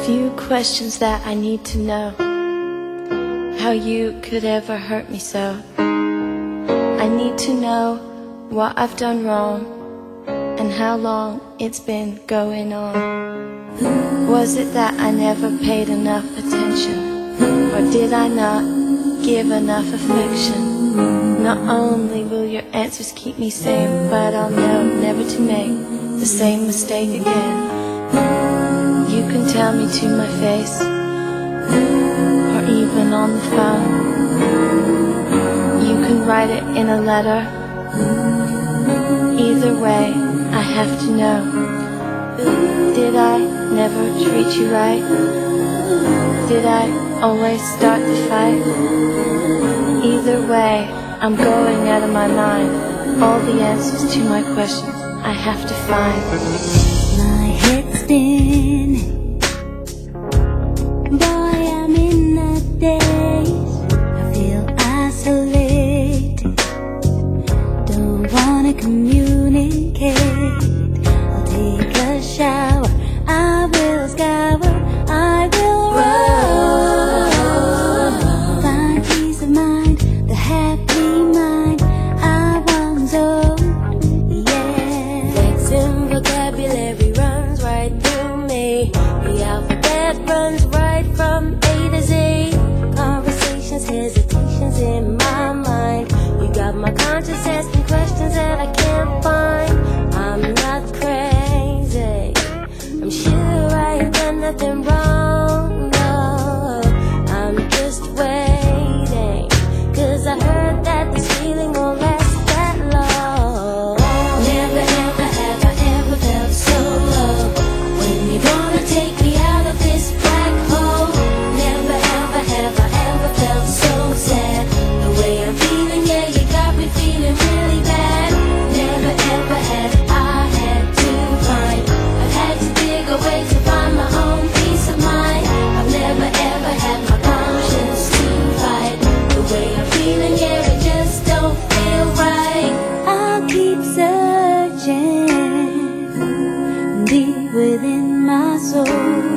few questions that I need to know. How you could ever hurt me so. I need to know what I've done wrong and how long it's been going on. Was it that I never paid enough attention, or did I not give enough affection? Not only will your answers keep me sane, but I'll know never to make the same mistake again. You can tell me to my face, or even on the phone. You can write it in a letter. Either way, I have to know. Did I never treat you right? Did I always start the fight? Either way, I'm going out of my mind. All the answers to my questions I have to find. My head's spinning, boy, I'm in a daze. I feel isolated, don't wanna communicate. I'll take a shower, I will scour, I will run. Find peace of mind, the happy mind I once owned, yeah. Flexing vocabulary runs right through me. The alphabet runs right from A to Z. Conversations, hesitations in my mind. You got my conscience asking questions that I can't find. I'm not crazy, I'm sure I ain't done nothing wrong, no. I'm just waiting, 'cause I heard that this feeling won't last that long. Never ever have I ever felt so low. When you gonna take me out of this black hole? Never ever have I ever felt so sad. The way I'm feeling, yeah, you got me feeling really bad. Never ever have I had to find. I've had to dig away to find my own peace of mind. I've never ever had my conscience to fight. The way I'm feeling, yeah, it just don't feel right. I'll keep searching deep within my soul.